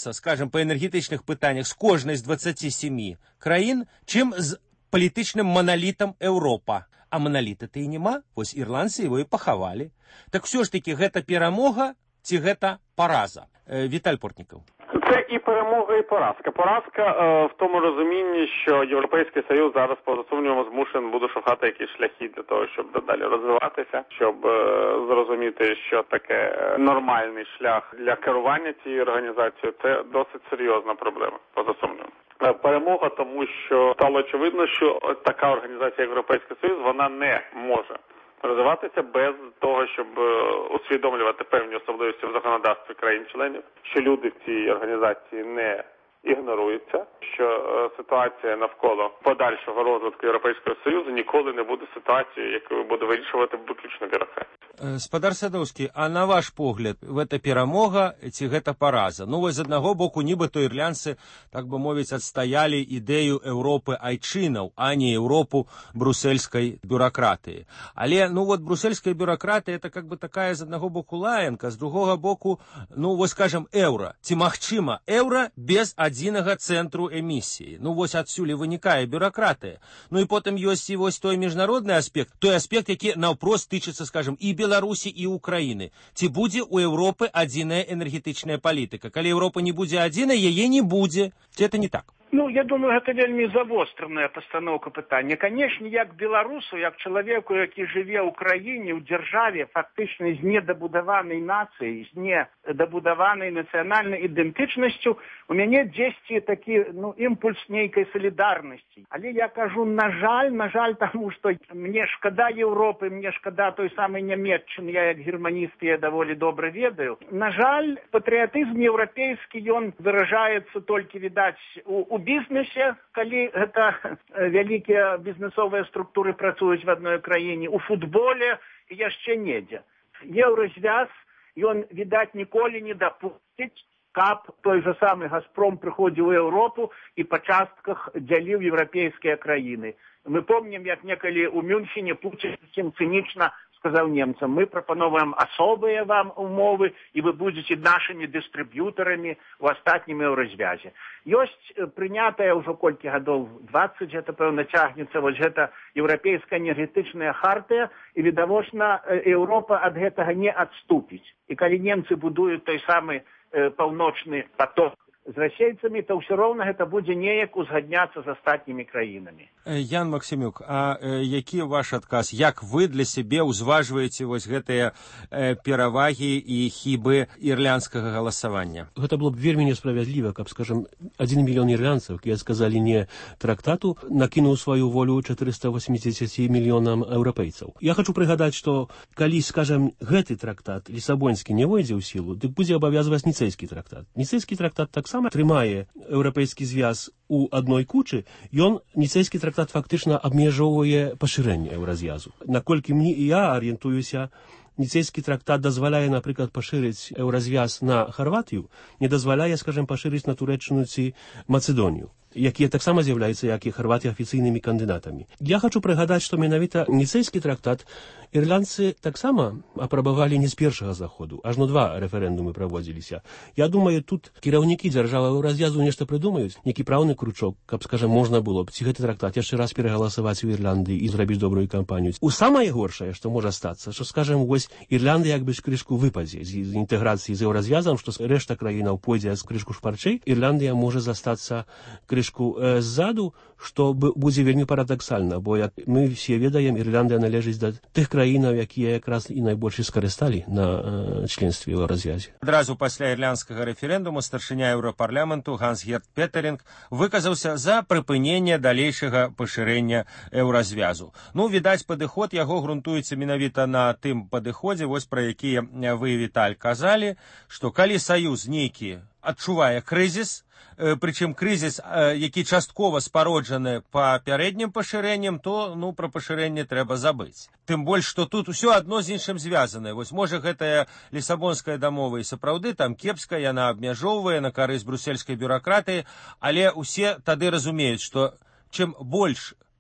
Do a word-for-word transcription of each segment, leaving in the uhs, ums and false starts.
дамовляцца, скажем, па энергетычных пытаннях з кожнай з дваццаці сямі краін, чым з палітычным маналітам Еўропа. А маналіта-то і няма, вось ірландцы его і пахавалі. Так все ж таки гэта перамога ці гэта параза? Е, Віталь Портніков. Це і перемога, і поразка. Поразка е, в тому розумінні, що Європейський Союз зараз, поза сумнівом, змушений буде шукати якісь шляхи для того, щоб додалі розвиватися, щоб е, зрозуміти, що таке нормальний шлях для керування цією організацією. Це досить серйозна проблема, поза сумнівом. Перемога, тому що стало очевидно, що така організація, як Європейський Союз, вона не може розвиватися без того, щоб усвідомлювати певні особливості в законодавстві країн-членів, що люди в цій організації не ігноруються, що ситуація навколо подальшого розвитку Європейського Союзу ніколи не буде ситуацією, яку буде вирішувати виключно бюрократія. Спадар Садоўскі, а на ваш погляд, гэта перамога ці гэта параза? Ну, вось з аднаго боку, нібыта ірландцы, так бы мовіць, адстаялі ідэю Еўропы айчынаў, а не Еўропу брусельскай бюракратыі. Але, ну, вот брусельская бюракратыя, это как бы такая з аднаго боку лаянка, з другога боку, ну, вось, скажем, еўра. Ці магчыма еўра без адзінага цэнтру эмісіі? Ну, вось адсюль вынікае бюракратыя. Ну, і потым ёсць і вось той міжнародны аспект, той аспект, які наўпрост тычыцца, скажем, і Беларусі і Украіны. Ці будзе ў Еўропы адзіная энергетычная палітыка? Калі Еўропа не будзе адзінай, яе не будзе. Ці это не так? Ну, я думаю, гэта вельмі завостраная пастаноўка пытання. Канешне, як беларусу, як чалавеку, які жыве ў краіне, ў дзяржаве, фактычна з недабудаванай нацыяй, з недабудаванай нацыянальнай ідэнтычнасцю, у мяне дзесьці такі, ну, імпульс нейкай салідарнасці. Але я кажу, на жаль, на жаль, таму, што мне шкада Еўропы, мне шкада той самай Нямецчыны, я як германіст, я даволі добра ведаю. На жаль, патрыятызм еўрапейскі, ён выражаецца толькі, відаць, у, у бізнесе, калі гэта вялікія бізнесовыя структуры працуюць в адной краіне, у футболе і яшчэ недзе. Еўразвяз, ён, відаць, ніколі не дапусціць, каб той же самы Газпром прыходзіў у Еўропу і па частках дзяліў еўрапейскія краіны. Мы помнім, як некалі ў Мюнхене Пуцін цынічна сказаў немцам, мы прапановваем асобыя вам умовы, і вы будзеце нашымі дыстрыб'ютарамі ў астатнім еўразвязе. Ёсць прынятая ўжо колькі гадоў, дваццаць, гэта, пэўна, цягнецца, вось гэта еўрапейская энергетычная хартыя, і, відавочна, Еўропа ад гэтага не адступіць. І калі немцы будуюць той самы э, паўночны поток з расейцамі, то ўсё роўна гэта будзе неяк узгадняцца з астатнімі краінамі. Ян Максімюк, а э, які ваш адказ? Як вы для сябе ўзважваеце вось гэтыя э, перавагі і хібы ірландскага галасавання? Гэта было б вельмі несправядліва, каб, скажем, адзін мільён ірландцаў, які сказалі не трактату, накінуў сваю волю чатырыста восемьдесят мільёнам еўрапейцаў. Я хочу прыгадаць, што калі, скажем, гэты трактат лісабонскі не войдзе ў сілу, дык будзе абавязваць ніцэйскі трактат. Ніцэйскі трактат таксама трымае еўрапейскі звяз у адной кучы, ён, ніцэйскі трактат, фактычна абмежоўвае пашырэнне еўразвязу. Наколькі мне і я арыентуюся, ніцэйскі трактат дазваляе, напрыклад, пашырыць еўразвяз на Харватыю, не дазваляе, скажем, пашырыць на Турэччыну ці Мацэдонію, якія таксама з'яўляюцца, як і Харватыя, афіцыйнымі кандыдатамі. Я хочу прыгадаць, што менавіта ніцэйскі трактат ірландцы таксама апрабавалі не з першага заходу, ажно два рэферэндумы праводзіліся. Я думаю, тут кіраўнікі дзяржавы еўразвязу нешта прыдумаюць, нейкі праўны кручок, каб, скажем, можна было б ці гэты трактат яшчэ раз перагаласаваць у Ірландыі і зрабіць добрую кампанію. У самае горшае, што можа стацца, што, скажем, вось Ірландыя як бы крышку выпадзе з інтэграцыі з еўразвязам, што рэшта краінаў пойдзе з крышку шпарчэй, Ірландыя можа застацца крышку э, ззаду, што будзе вельмі парадаксальна, бо, як мы все ведаем, Ірландыя належыць да тых краінаў, якія якраз і найбольш скарысталі на э, членстве ў развязе. Адразу пасля ірландскага рэферэндуму старшыня Еўрапарламенту Ганс-Герт Петеринг выказаўся за прыпыненне далейшага пашырэння еўразвязу. Ну, відаць, падыход яго грунтуецца менавіта на тым падыходзе, вось пра які вы, Віталь, казалі, што калі саюз нейкі адчувае крызіс, прычым крызіс, які часткова спароджаны папярэднім пашырэннем, то, ну, пра пашырэнне трэба забыць. Тым больш, што тут усё адно з іншым звязанае. Вось, можа, гэтая лісабонская дамова і сапраўды там кепская, яна абмяжоўвае на карысць брусельскай бюракратыі, але ўсе тады разумеюць, што чым больш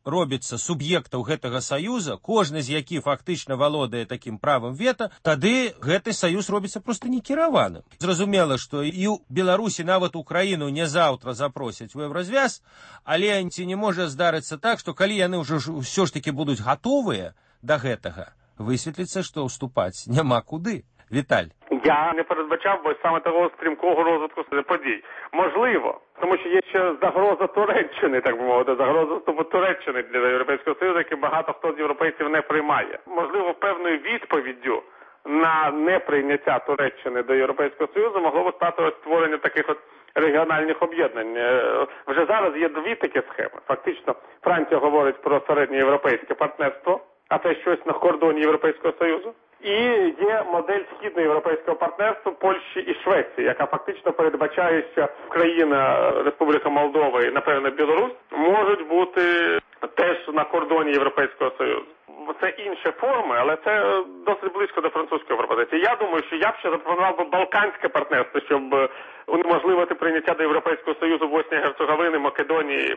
робіцца суб'ектаў гэтага саюза, кожны з які фактычна валодае такім правам вета, тады гэты саюз робіцца проста некіраваным. Зразумела, што і ў Беларусі нават Украіну не заўтра запросяць у еўразвяз, але ці не можа здарыцца так, што калі яны ўжо ўсё ж такі будуць гатовыя да гэтага, высветліцца, што ўступаць няма куди. Віталь. Я не передбачав би саме того стрімкого розвитку подій. Можливо, тому що є ще загроза Туреччини, так би мовити, загроза вступу Туреччини для Європейського Союзу, який багато хто з європейців не приймає. Можливо, певною відповіддю на неприйняття Туреччини до Європейського Союзу могло б стати ось створення таких от регіональних об'єднань. Вже зараз є дві такі схеми. Фактично, Франція говорить про середньоєвропейське партнерство, а це щось на кордоні Європейського Союзу. І є модель східноєвропейського партнерства Польщі і Швеції, яка фактично передбачає, що країна Республіка Молдова і, напевно, Білорусь можуть бути теж на кордоні Європейського Союзу. Це інші форми, але це досить близько до французької пропозиції. Я думаю, що я б ще запропонував би Балканське партнерство, щоб унеможливити прийняття до Європейського Союзу Боснії, Герцеговини, Македонії,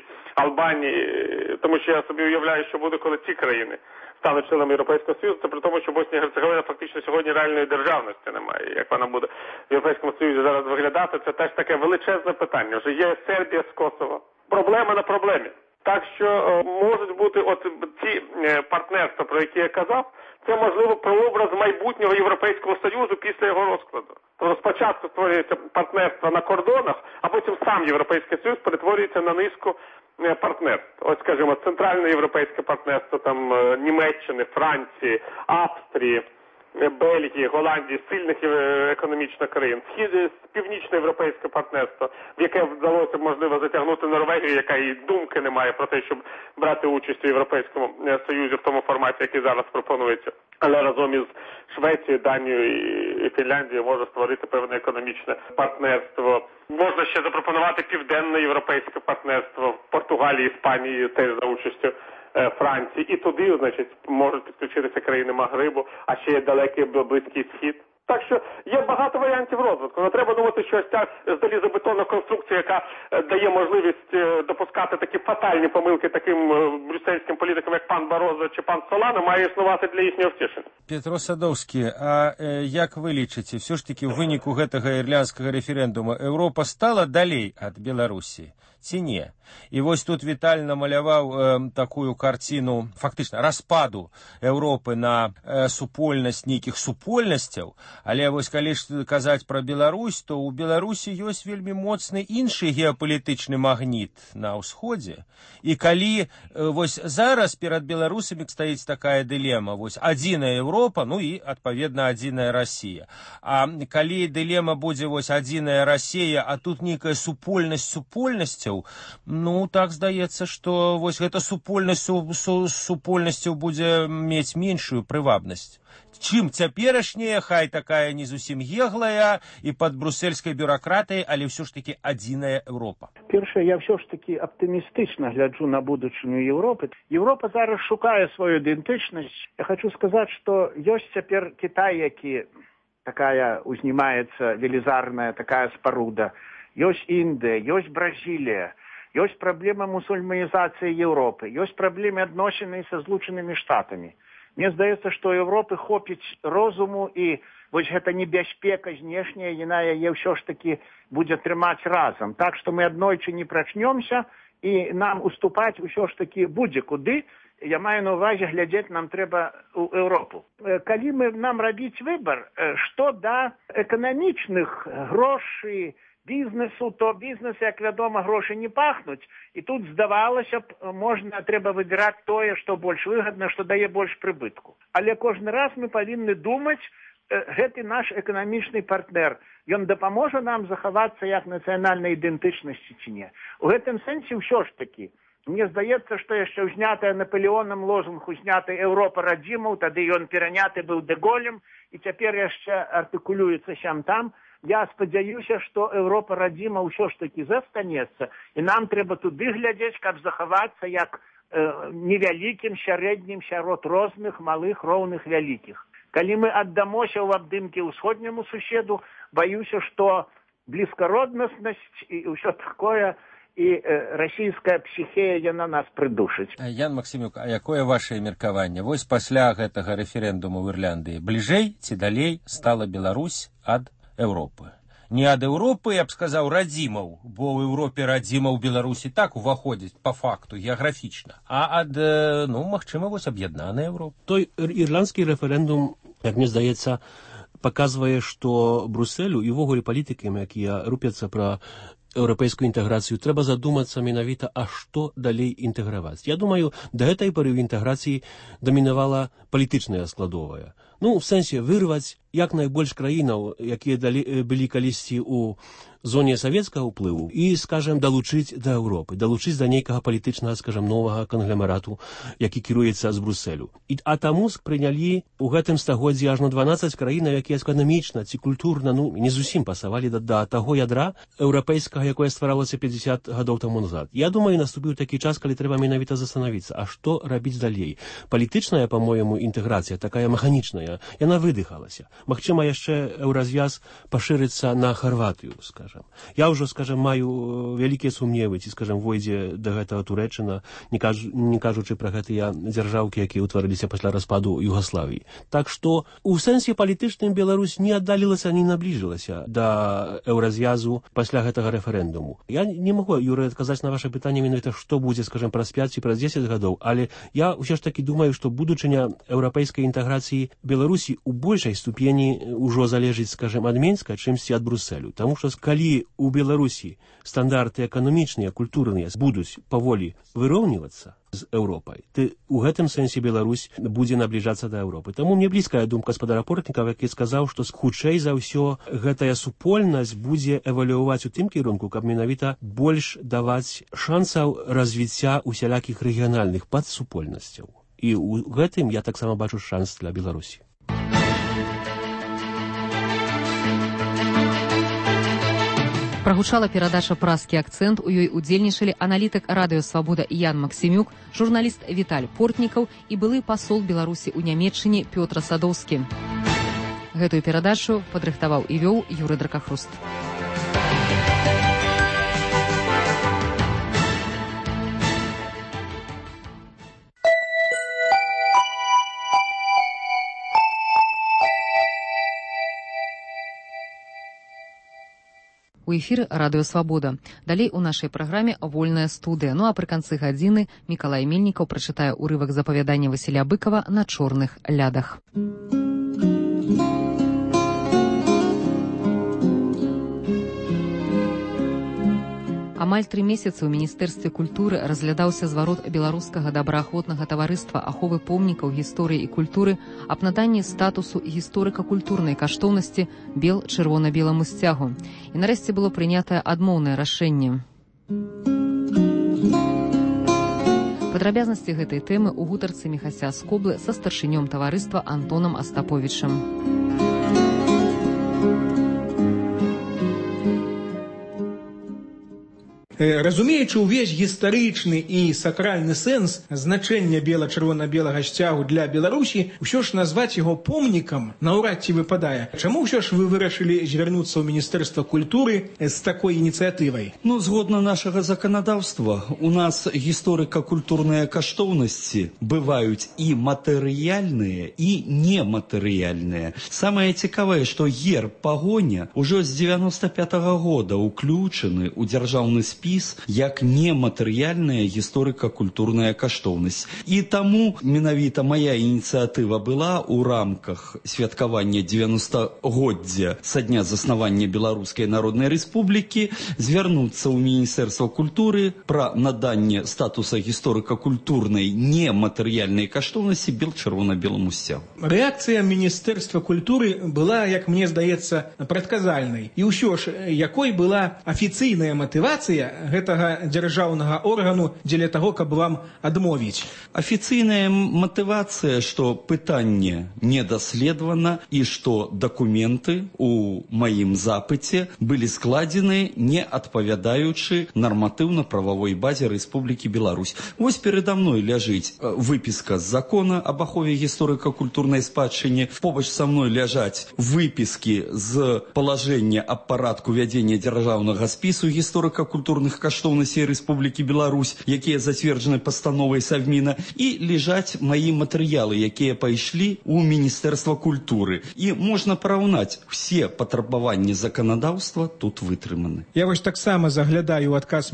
Албанії, тому що я собі уявляю, що буде, коли ці країни стануть членами Європейського Союзу, це при тому, що Боснія і Герцеговина фактично сьогодні реальної державності немає. Як вона буде в Європейському Союзі зараз виглядати, це теж таке величезне питання. Вже є Сербія з Косово. Проблема на проблемі. Так що можуть бути от ці партнерства, про які я казав, це, можливо, прообраз майбутнього Європейського Союзу після його розкладу. Тобто спочатку створюється партнерство на кордонах, а потім сам Європейський Союз перетворюється на низку партнерств. Ось, скажімо, центральне європейське партнерство там Німеччини, Франції, Австрії, Бельгії, Голландії, сильних економічно країн, схід північноєвропейське партнерство, в яке вдалося, можливо, затягнути Норвегію, яка і думки не має про те, щоб брати участь у Європейському Союзі в тому форматі, який зараз пропонується. Але разом із Швецією, Данією і Фінляндією може створити певне економічне партнерство. Можна ще запропонувати південноєвропейське партнерство в Португалії, Іспанії, теж за участю Франції. І туди, значить, можуть підключитися країни Магрибу, а ще є далекий Близький Схід. Так що є багато варіантів розвитку. Не треба думати, що ось ця залізобетонна конструкція, яка дає можливість допускати такі фатальні помилки таким брюссельським політикам, як пан Барозо чи пан Солана, має існувати для їхнього втішення. Петро Садовський, а е, як ви лічыце, все ж таки в выніку гэтага ірландскага рэферэндума Еўропа стала далей ад Беларусі? Ці не? І вось тут Віталь намаляваў э, такую карціну фактычна распаду Еўропы на э, супольнасць нейкіх супольнасцяў, але вось калі ж казаць пра Беларусь, то ў Беларусі ёсць вельмі моцны іншы геапалітычны магніт на ўсходзе. І калі э, вось зараз перад беларусамі стаіць такая дылема, вось адзіная Еўропа, ну і адпаведна адзіная Расія. А калі дылема будзе вось адзіная Расія, а тут нейкая супольнасць супольнасцяў, ну, так здаецца, што вось гэта супольнасць су, супольнасцю будзе мець меншую прывабнасць. Чым цяперашняя, хай такая не зусім еглая і пад брусельскай бюракратыяй, але ўсё ж такі адзіная Еўропа. Першае, я ўсё ж такі аптымістычна гляджу на будучыню Еўропы. Еўропа зараз шукае сваю ідэнтычнасць. Я хочу сказаць, што ёсць цяпер Кітай, які такая узнімаецца велізарная такая спаруда. Ёсць Індыя, ёсць Бразілія, ёсць праблема мусульманізацыі Еўропы, ёсць праблемы адносіны са Злучанымі Штатамі. Мне здаецца, што Еўропы хопіць розуму, і вось гэта небяспека знешняя, яна яе ўсё ж такі будзе трымаць разам. Так што мы аднойчы не прачнёмся, і нам уступаць усё ж такі будзе куды. Я маю на ўвазе глядзець нам трэба ў Еўропу. Калі мы нам рабіць выбар, што да эканамічных грошай, бізнесу, то бізнес, як вядома, грошы не пахнуць. І тут, здавалася б, можна, трэба выбіраць тое, што больш выгадна, што дае больш прыбытку. Але кожны раз мы павінны думаць, гэты наш эканамічны партнер, ён дапаможа нам захавацца як нацыянальнай ідэнтычнасці ці не. У гэтым сэнсе ўсё ж такі. Мне здаецца, што яшчэ ўзнятая Наполеонам лозунг узняты Еўропа радзімаў, тады ён пераняты быў Дэ-Голем, і цяпер яшчэ артыкулюецца сям-там. Я спадзяюся, што Еўропа радзіма ўсё ж такі застанецца, і нам трэба туды глядзець, каб захавацца як э, невялікім, сярэднім, сярод розных, малых, роўных, вялікіх. Калі мы аддамося ў абдымкі ўсходняму суседу, баюся, што блізкароднаснасць і ўсё такое і расійская псіхея яна нас прыдушыць. Ян Максімюк, а якое вашае меркаванне? Вось пасля гэтага рэферэндуму ў Ірландыі бліжэй ці далей стала Беларусь ад Еўропы? Не ад Еўропы, я б сказаў, радзімаў, бо ў Еўропе радзімаў Беларусі так уваходзіць па факту, геаграфічна, а ад, ну, магчыма, вось аб'яднаная Еўропа. Той ірландскі рэферэндум, як мне здаецца, паказвае, што Брусэлю і ўвогуле палітыкам, якія рупяцца пра еўрапейскую інтэграцыю, трэба задумацца менавіта, а што далей інтэграваць. Я думаю, да гэтай пары ў інтэграцыі дамінавала палітычная складовая. Ну, в сэнсе вырваць як найбольш краінаў, якія далі, былі калісьці ў зоне савецкага ўплыву, і, скажем, далучыць да Еўропы, далучыць да нейкага палітычнага, скажем, новага кангломерату, які кіруецца з Брусэлю. І, а таму прынялі ў гэтым стагоддзі аж на дванаццаць краінаў, якія эканамічна ці культурна, ну, не зусім пасавалі да, да таго ядра еўрапейскага, якое стваралася пятьдесят гадоў таму назад. Я думаю, наступіў такі час, калі трэба менавіта застанавіцца, а што рабіць далей? Палітычная, па-моему, інтэграцыя, такая механічная, яна выдыхалася. Магчыма, яшчэ еўразвяз пашырыцца на Харватыю, скажем. Я ўжо, скажем, маю вялікія сумневы, ці, скажем, войдзе да гэтага Турэччына, не, кажу, не кажучы пра гэтыя дзяржаўкі, якія ўтварыліся пасля распаду Югаславіі. Так што у сэнсе палітычным Беларусь не аддалілася, не набліжылася да еўразвязу пасля гэтага рэферэндуму. Я не магу, Юрый, адказаць на ваше пытанне менавіта, што будзе, скажем, праз пяць ці праз дзесяць гадоў, але я ўсё ж такі думаю, што будучыня еўрапейскай інтэграцыі Беларусі ў большай ступені ўжо залежыць, скажем, ад Менска, чымсьці ад Брусэлю. Таму што калі у Беларусі стандарты эканамічныя, культурныя будуць паволі выроўнівацца з Еўропай, то у гэтым сэнсе Беларусь будзе набліжацца да Еўропы. Таму мне блізкая думка спадара Портнікава, які сказаў, што хутчэй за ўсё гэтая супольнасць будзе эвалюаваць у тым кірунку, каб менавіта больш даваць шансаў развіцця усялякіх рэгіянальных падсупольнасцяў. І ў гэтым я таксама бачу шанс для Беларусі. Прагучала перадача «Празкі акцэнт». У ёй удзельнічалі аналітык радыё «Свабода» Ян Максімюк, журналіст Віталь Портнікаў і былы пасол Беларусі ў Нямецчыне Пётр Садоўскі. Гэтую перадачу падрыхтаваў і вёў Юрый Дракахруст. У эфіры радыё «Свабода». Далей у нашай праграме «Вольная студыя». Ну а пры канцы гадзіны Мікалай Мельнікаў прачытае ўрывак з апавядання Васіля Быкава «На чорных лядах». Амаль тры месяцы ў Міністэрстве культуры разглядаўся зварот беларускага добраахвотнага таварыства аховы помнікаў гісторыі і культуры аб наданні статусу гісторыка-культурнай каштоўнасці бел чырвона-беламу сцягу. І нарэшце было прынятае адмоўнае рашэнне. Падрабязнасці гэтай тэмы ў гутарцы Міхася Скоблы са старшынём таварыства Антонам Астаповічам. Разумеючы ўвесь гістарычны і сакральны сэнс значэння бела-чырвона-белага сцягу для Беларусі, ўсё ж назваць яго помнікам наўрад ці выпадае. Чаму ўсё ж вы вырашылі звярнуцца ў Міністэрства культуры з такой ініцыятывай? Ну, згодна нашага заканадаўства, у нас гісторыка-культурныя каштоўнасці бываюць і матэрыяльныя, і нематэрыяльныя. Самае цікавае, што герб пагоня ўжо з дзевяноста пятага года ўключаны ў дзяржаўны спіс як нематэрыяльная гісторыка-культурная каштоўнасць. І таму менавіта мая ініцыятыва была ў рамках святкавання дзевяностагоддзя са дня заснавання Беларускай Народнай Рэспублікі звярнуцца ў Міністэрства культуры пра наданне статуса гісторыка-культурнай нематэрыяльнай каштоўнасці бел-чырвона-беламу сцягу. Рэакцыя Міністэрства культуры была, як мне здаецца, прадказальнай. І ўсё ж, якой была афіцыйная матывацыя гэтага дзяржаўнага органу дзеля таго, каб вам адмовіць? Афіцыйная матывацыя, што пытанне не даследавана і што дакументы ў маім запыце былі складзены не адпавядаючы нарматыўна-прававой базе Рэспублікі Беларусь. Вось перада мной ляжыць выпіска з закона аб ахове гісторыка-культурнай спадчыне. Побач са мной ляжаць выпіскі з палажэння аб парадку вядзення дзяржаўнага спісу гісторыка-культурнай культурных каштоўнасцей Рэспублікі Беларусь, якія зацверджаны пастановай Совміна, і ляжаць маі матэрыялы, якія пайшлі ў Міністэрства культуры. І можна параўнаць, усе патрабаванні заканадаўства тут вытрыманы. Я вось таксама заглядаю адказ